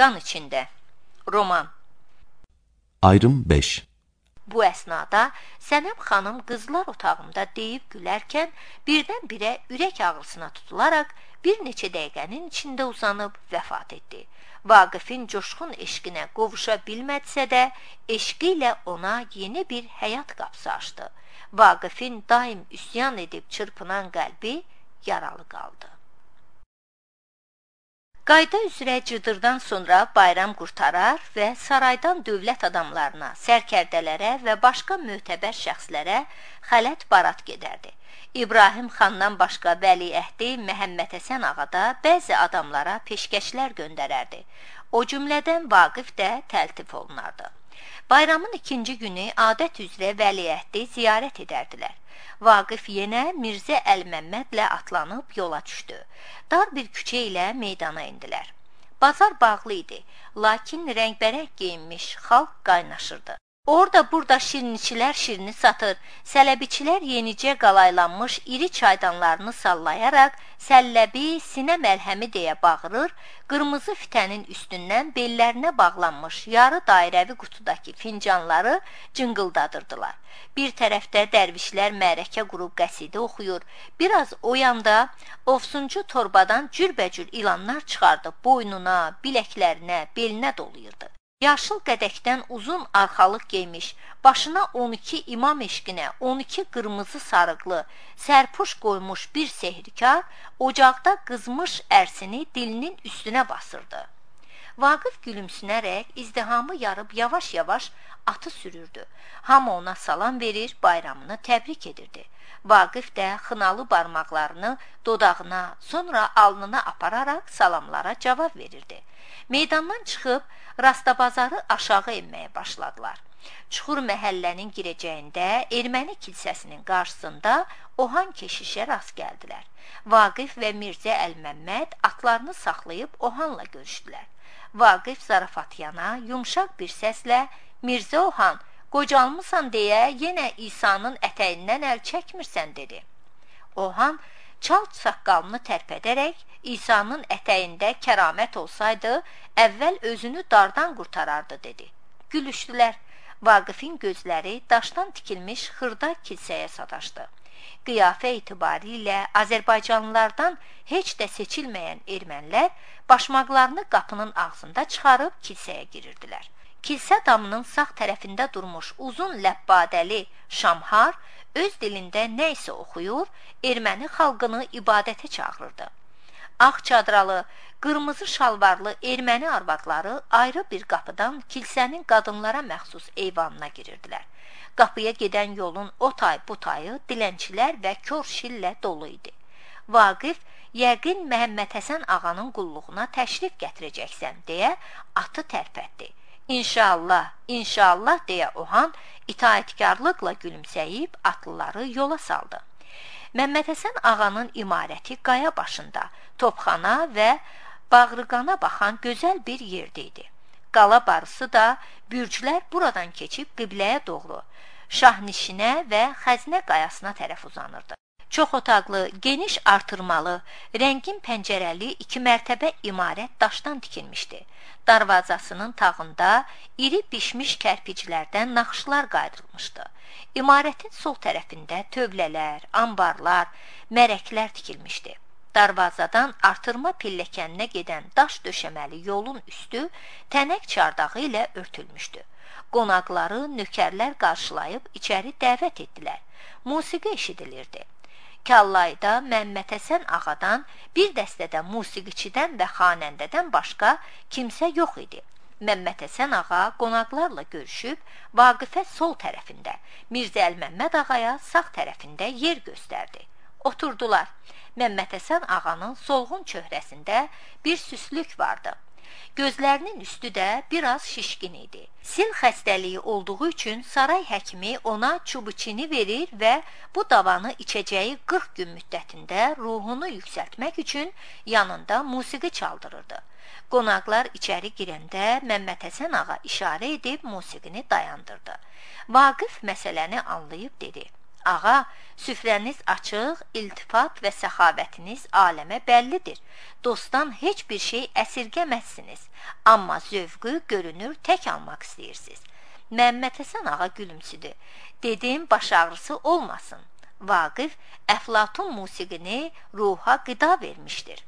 qan içində. Roman. Ayrım 5. Bu əsnada Sənəm xanım qızlar otağında deyib gülərkən birdən-birə ürək ağrısına tutularaq bir neçə dəqiqənin içində uzanıb vəfat etdi. Vaqifin coşqun eşqinə qovuşa bilmədisə də, eşqi ilə ona yeni bir həyat qapısı açdı. Vaqifin daim üsyan edib çırpınan qəlbi yaralı qaldı. Qayda üzrə cıdırdan sonra bayram qurtarar və saraydan dövlət adamlarına, sərkərdələrə və başqa mötəbər şəxslərə xələt barat gedərdi. İbrahim xandan başqa vəliəhdi Məhəmməd Həsən ağa da bəzi adamlara peşkəşlər göndərərdi. O cümlədən Vaqif də təltif olunardı. Bayramın ikinci günü adət üzrə vəliəhdi ziyarət edərdilər. Vaqif yenə Mirzə Əl-Məmmədlə atlanıb yola düşdü. Dar bir küçə ilə meydana indilər. Bazar bağlı idi, lakin rəngbərəng geyinmiş xalq qaynaşırdı. Orada burada şirniçilər şirini satır, sələbiçilər yenicə qalaylanmış iri çaydanlarını sallayaraq səlləbi, sinə məlhəmi deyə bağırır, qırmızı fitənin üstündən bellərinə bağlanmış yarı dairəvi qutudakı fincanları cıngıldadırdılar. Bir tərəfdə dərvişlər mərəkə qurub qəsidə oxuyur, biraz o yanda ofsuncu torbadan cürbəcür ilanlar çıxardıb boynuna, biləklərinə, belinə dolayırdı. Yaşıl qədəkdən uzun arxalıq geymiş, başına 12 imam eşqinə, 12 qırmızı sarıqlı, sərpuş qoymuş bir sehrikar, ocaqda qızmış ərsini dilinin üstünə basırdı. Vaqif gülümsünərək izdihamı yarıb yavaş-yavaş atı sürürdü. Hamı ona salam verir, bayramını təbrik edirdi. Vaqif də xınalı barmaqlarını dodağına, sonra alnına apararaq salamlara cavab verirdi. Meydandan çıxıb Rastabazarı aşağı enməyə başladılar. Çuxur məhəllənin girəcəyində erməni kilsəsinin qarşısında Ohan keşişə rast gəldilər. Vaqif və Mirzə Əl-Məmməd atlarını saxlayıb Ohanla görüşdülər. Vaqif zarafatyana, yumşaq bir səslə Mirzə Ohan, qocalmısan deyə yenə İsa'nın ətəyindən əl çəkmirsən dedi. Ohan çal saqqalını tərpədərək İsa'nın ətəyində kəramət olsaydı, əvvəl özünü dardan qurtarardı dedi. Gülüşdülər. Vaqifin gözləri daşdan tikilmiş xırda kilsəyə sataşdı. Qiyafə etibarı ilə Azərbaycanlılardan heç də seçilməyən ermənilər başmaqlarını qapının ağzında çıxarıb kilsəyə girirdilər. Kilsə damının sağ tərəfində durmuş uzun ləbbadəli Şamhar öz dilində nə isə oxuyur, erməni xalqını ibadətə çağırırdı. Ağ çadralı, qırmızı şalvarlı erməni arvadları ayrı bir qapıdan kilsənin qadınlara məxsus eyvanına girirdilər. Qapıya gedən yolun o tay bu tayı dilənçilər və kör şillə dolu idi. Vaqif, yəqin Məhəmməd Həsən ağanın qulluğuna təşrif gətirəcəksən deyə atı tərpətdi. İnşallah, inşallah deyə Ohan itaətkarlıqla gülümsəyib atlıları yola saldı. Məhəmməd Həsən ağanın imarəti qaya başında, topxana və bağrıqana baxan gözəl bir yerdə idi. Qala barısı da bürclər buradan keçib qibləyə doğru, Şahnişinə və Xəzinə qayasına tərəf uzanırdı. Çox otaqlı, geniş artırmalı, rəngin pəncərəli 2 mərtəbə imarət daşdan tikilmişdi. Darvazasının tağında iri bişmiş kərpiclərdən naxışlar qaydırılmışdı. İmarətin sol tərəfində tövlələr, ambarlar, mərəklər tikilmişdi. Darvazadan artırma pilləkəninə gedən daş döşəməli yolun üstü tənək çardağı ilə örtülmüşdü. Qonaqları nökərlər qarşılayıb içəri dəvət etdilər. Musiqi eşidilirdi. Kallayda Məhəmməd Həsən ağadan bir dəstədə musiqiçidən və xanəndədən başqa kimsə yox idi. Məhəmməd Həsən ağa qonaqlarla görüşüb Vaqifə sol tərəfində, Mirzə Əl-Məmməd ağaya sağ tərəfində yer göstərdi. Oturdular. Məhəmməd Həsən ağanın solğun çöhrəsində bir süslük vardı. Gözlərinin üstü də biraz şişkin idi. Sil xəstəliyi olduğu üçün saray həkimi ona çubuçini verir və bu davanı içəcəyi 40 gün müddətində ruhunu yüksəltmək üçün yanında musiqi çaldırırdı. Qonaqlar içəri girəndə Məhəmməd Həsən ağa işarə edib musiqini dayandırdı. Vaqif məsələni anlayıb dedi. Ağa, süfrəniz açıq, iltifat və səxavətiniz aləmə bəllidir. Dostdan heç bir şey əsirgəməzsiniz, amma zövqü görünür tək almaq istəyirsiniz. Məmməd Həsən ağa gülümsüdü. Dedim, baş ağrısı olmasın. Vaqif, Əflatun musiqini ruha qida vermişdir.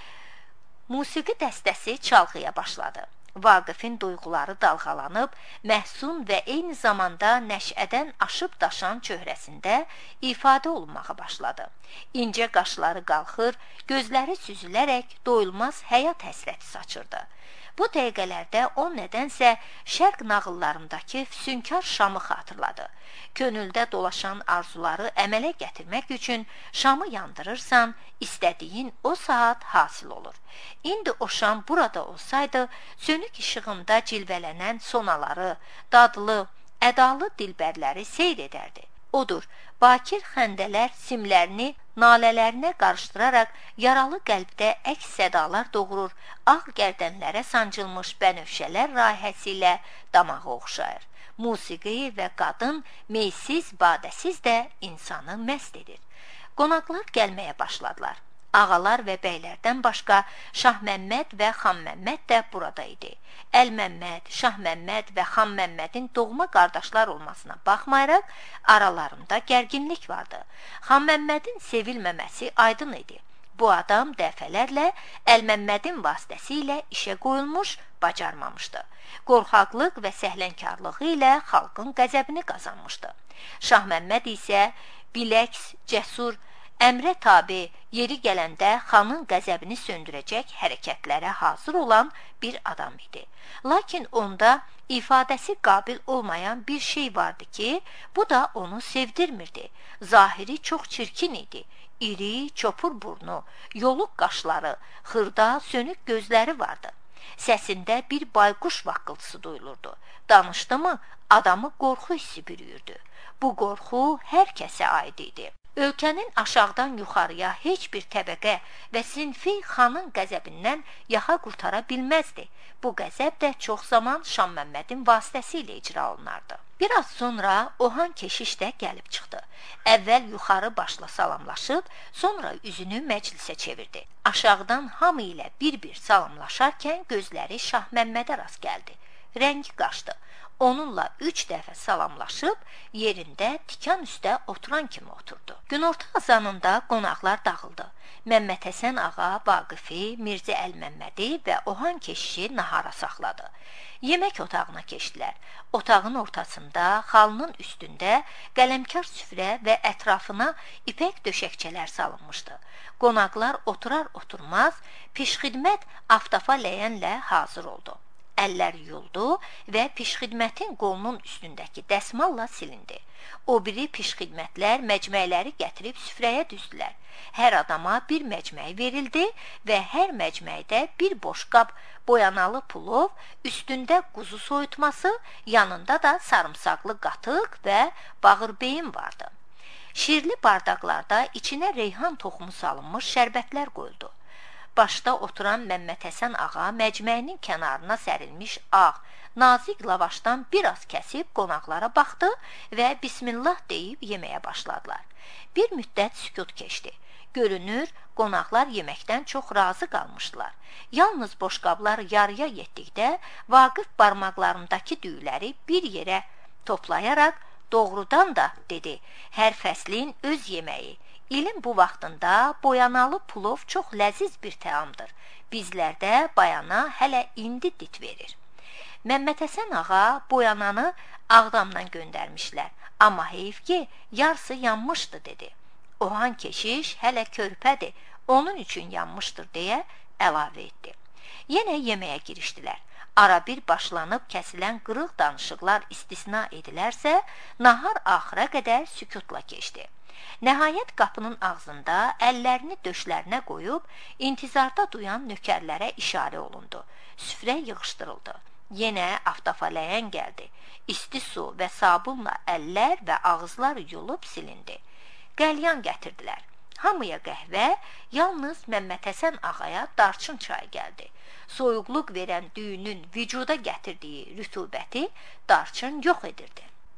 Musiqi dəstəsi çalğıya başladı. Vaqifin duyğuları dalğalanıb, məhzun və eyni zamanda nəşədən aşıb daşan çöhrəsində ifadə olunmağa başladı. İncə qaşları qalxır, gözləri süzülərək doyulmaz həyat həsrəti saçırdı. Bu dəqiqələrdə o nədənsə şərq nağıllarındakı füsunkar Şamı xatırladı. Könüldə dolaşan arzuları əmələ gətirmək üçün şamı yandırırsan, istədiyin o saat hasil olur. İndi o şam burada olsaydı, sönük işığında cilvələnən sonaları, dadlı, ədalı dilbərləri seyr edərdi. Odur, bakir xəndələr simlərini nalələrinə qarışdıraraq yaralı qəlbdə əks sədalar doğurur, ağ gərdənlərə sancılmış bənövşələr rayihəsi ilə damağı oxşayır. Musiqi və qadın meysiz, badəsiz də insanı məst edir. Qonaqlar gəlməyə başladılar. Ağalar və bəylərdən başqa Şah Məmməd və Xan Məmməd də burada idi. Əl Məmməd, Şah Məmməd və Xan Məmmədin doğma qardaşlar olmasına baxmayaraq, aralarında gərginlik vardı. Xan Məmmədin sevilməməsi aydın idi. Bu adam dəfələrlə Əl Məmmədin vasitəsilə işə qoyulmuş, bacarmamışdı. Qorxaqlıq və səhlənkarlığı ilə xalqın qəzəbini qazanmışdı. Şah Məmməd isə biləks, cəsur, əmrə tabi, yeri gələndə xanın qəzəbini söndürəcək hərəkətlərə hazır olan bir adam idi. Lakin onda ifadəsi qabil olmayan bir şey vardı ki, bu da onu sevdirmirdi. Zahiri çox çirkin idi. İri, çopur burnu, yoluq qaşları, xırda, sönük gözləri vardı. Səsində bir bayquş vaqqıltısı duyulurdu. Danışdı mı, adamı qorxu hissi bürüyürdü. Bu qorxu hər kəsə aid idi. Ölkənin aşağıdan yuxarıya heç bir təbəqə və sinfi xanın qəzəbindən yaxa qurtara bilməzdi. Bu qəzəb də çox zaman Şah Məmmədin vasitəsilə icra olunardı. Biraz sonra Ohan keşiş də gəlib çıxdı. Əvvəl yuxarı başla salamlaşıb, sonra üzünü məclisə çevirdi. Aşağıdan hamı ilə bir-bir salamlaşarkən gözləri Şah Məmmədə rast gəldi. Rəngi qaçdı. Onunla 3 dəfə salamlaşıb, yerində tikan üstə oturan kimi oturdu. Günorta azanında qonaqlar dağıldı. Məmməd Həsən ağa Vaqifi, Mirzə Əl Məmmədi və Ohan keşişi nahara saxladı. Yemək otağına keçdilər. Otağın ortasında, xalının üstündə qələmkar süfrə və ətrafına ipək döşəkçələr salınmışdı. Qonaqlar oturar-oturmaz, pişxidmət aftafa ləyənlə hazır oldu. Əllər yuyuldu və pişxidmətin qolunun üstündəki dəsmalla silindi. O biri pişxidmətlər məcməkləri gətirib süfrəyə düzdülər. Hər adama bir məcmək verildi və hər məcməkdə bir boş qab boyanalı pulov, üstündə quzu soyutması, yanında da sarımsaqlı qatıq və bağırbeyin vardı. Şirli bardaqlarda içinə reyhan toxumu salınmış şərbətlər qoyuldu. Başda oturan Məmməd Həsən ağa məcməyinin kənarına sərilmiş ağ, nazik lavaşdan biraz kəsib qonaqlara baxdı və Bismillah deyib yeməyə başladılar. Bir müddət sükut keçdi. Görünür, qonaqlar yeməkdən çox razı qalmışdılar. Yalnız boşqablar yarıya yetdikdə Vaqif barmaqlarındakı düyüləri bir yerə toplayaraq, doğrudan da, dedi, hər fəslin öz yeməyi. İlin bu vaxtında boyanalı pulov çox ləziz bir təamdır. Bizlərdə bayana hələ indi dit verir. Məmməd Həsən ağa boyananı Ağdamdan göndərmişlər. Amma heyf ki, yarısı yanmışdı, dedi. Ohan keşiş hələ körpədir, onun üçün yanmışdır, deyə əlavə etdi. Yenə yeməyə girişdilər. Ara bir başlanıb kəsilən qırıq danışıqlar istisna edilərsə, nahar axıra qədər sükutla keçdi. Nəhayət qapının ağzında əllərini döşlərinə qoyub, intizarda duyan nökərlərə işarə olundu. Süfrə yığışdırıldı. Yenə aftafaləyən gəldi. İsti su və sabunla əllər və ağızlar yuyulub silindi. Qəlyan gətirdilər. Hamıya qəhvə, yalnız Məmməd Həsən ağaya darçın çayı gəldi. Soyuqluq verən düyünün vücuda gətirdiyi rütubəti darçın yox edirdi.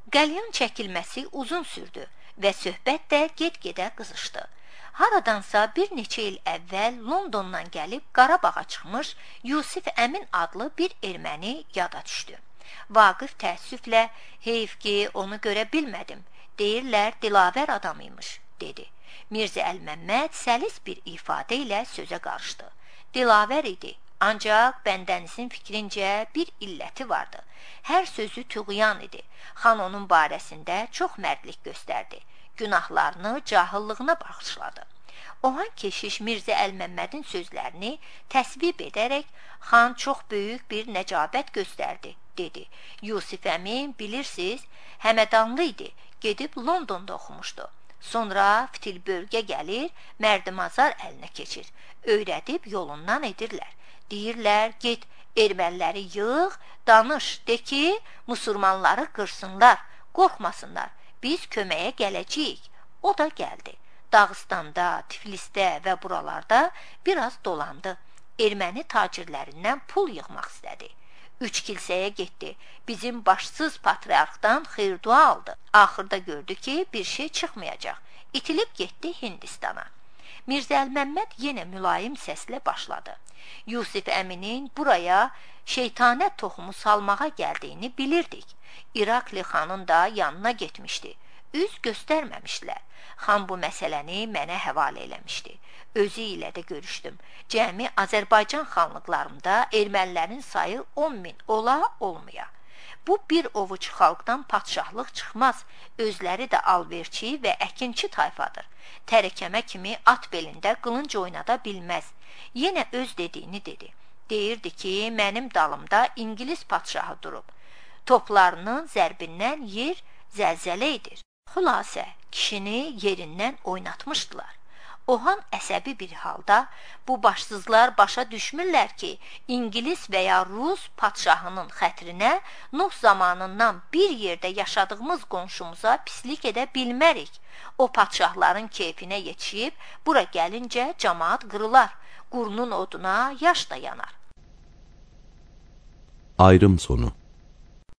Qəlyan çəkilməsi uzun sürdü və söhbət də get-gedə qızışdı. Haradansa bir neçə il əvvəl Londondan gəlib Qarabağa çıxmış Yusif Əmin adlı bir erməni yada düşdü. Vaqif təəssüflə, heyf ki, onu görə bilmədim, deyirlər dilavər adamıymış, dedi. Mirzə Əlməmməd səlis bir ifadə ilə sözə qarışdı. Dilavər idi, ancaq bəndənizin fikrincə bir illəti vardı. Hər sözü tüğyan idi. Xan onun barəsində çox mərdlik göstərdi. Günahlarını cahillığına bağışladı. Ohan keşiş Mirzə Əlməmmədin sözlərini təsvib edərək, xan çox böyük bir nəcabət göstərdi, dedi. Yusif Əmin, bilirsiniz, həmədanlı idi, gedib Londonda oxumuşdu. Sonra fitilbörgə gəlir, mərdimazar əlinə keçir. Öyrədib yolundan edirlər. Deyirlər, get, erməniləri yığ, danış, de ki, musulmanları qırsınlar, qorxmasınlar, biz köməyə gələcəyik. O da gəldi. Dağıstanda, Tiflisdə və buralarda biraz dolandı. Erməni tacirlərindən pul yığmaq istədi. 3 kilsəyə getdi. Bizim başsız patriarxdan xeyir-dua aldı. Axırda gördü ki, bir şey çıxmayacaq. İtilib getdi Hindistana. Mirzə Əlməmməd yenə mülayim səslə başladı. Yusif Əminin buraya şeytanət toxumu salmağa gəldiyini bilirdik. İrakli xanın da yanına getmişdi. Üz göstərməmişdilər. Xan bu məsələni mənə həvalə eləmişdi. Özü ilə də görüşdüm. Cəmi Azərbaycan xanlıqlarında ermənilərin sayı 10.000 ola olmaya. Bu bir ovuc xalqdan padşahlıq çıxmaz. Özləri də alverçi və əkinçi tayfadır. Tərəkəmə kimi at belində qılınc oynada bilməz. Yenə öz dediyini dedi. Deyirdi ki, mənim dalımda İngilis padşahı durub. Toplarının zərbindən yer zəlzələ edir. Xülasə, kişini yerindən oynatmışdılar. Ohan əsəbi bir halda, bu başsızlar başa düşmürlər ki, İngilis və ya Rus padşahının xətrinə Nuh zamanından bir yerdə yaşadığımız qonşumuza pislik edə bilmərik. O padşahların keyfinə yetişib, bura gəlincə camaat qırılar, qurunun oduna yaş da yanar. Ayrım sonu.